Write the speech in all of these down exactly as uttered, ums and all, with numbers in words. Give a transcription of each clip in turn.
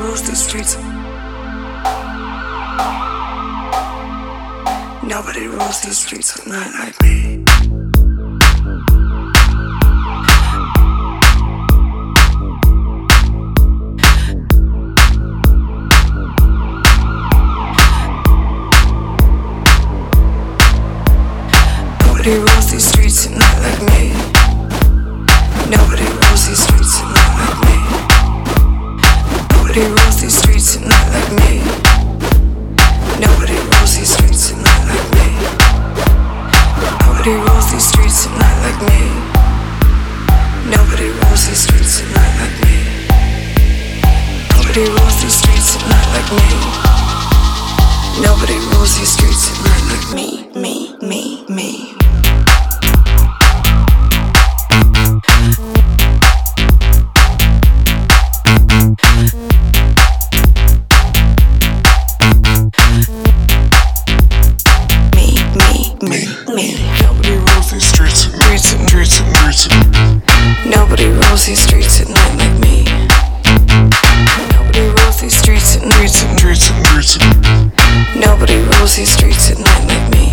rules these streets. Nobody rules these streets at night like me. Nobody rules these streets at night like me. Nobody rules these streets at night like me. Nobody rules these streets at night like me. Nobody rules these streets at night like me. Nobody rules these streets at night like me. Nobody rules these streets at night like me. Nobody rules these streets at night like me. Nobody rules these streets at night like me, me, me, me. Nobody rules these streets at night, streets and streets and Nobody rules these streets at night like me. Nobody rules these streets at night, streets and streets and streets and Nobody rules these streets at night like me.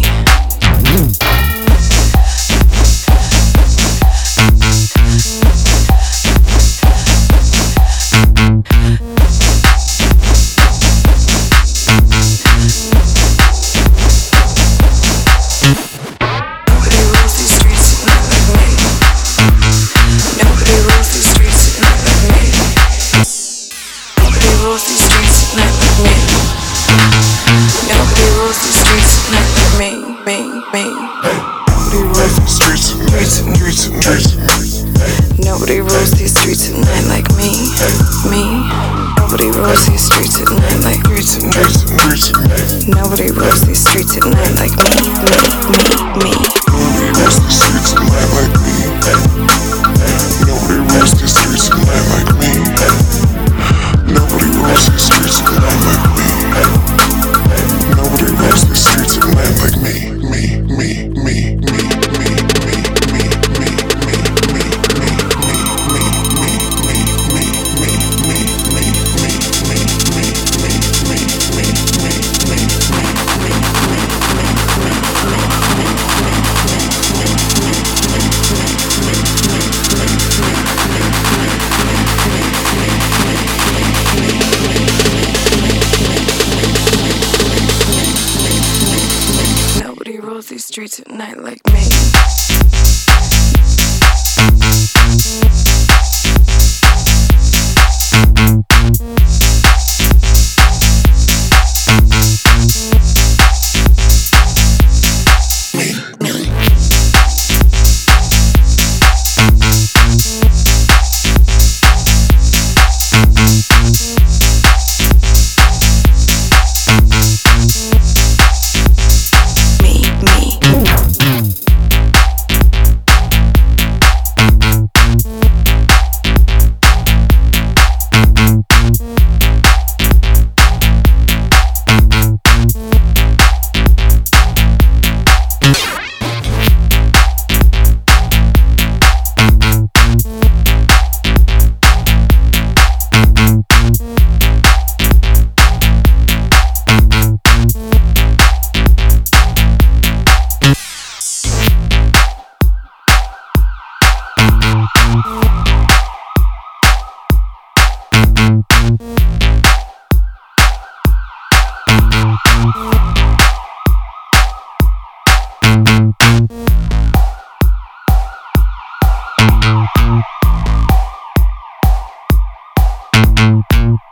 Nobody rules these streets at night like me, me. Nobody rules these streets at night like streets and streets and Nobody rules these streets at night like me, me, me, me. Nobody rules these streets at night like me. Nobody rules these streets at night like me. Nobody rules these streets at night like me. Nobody rules these streets at night like me, me, me, me, me. Nobody rules these streets at night like me. Thank you.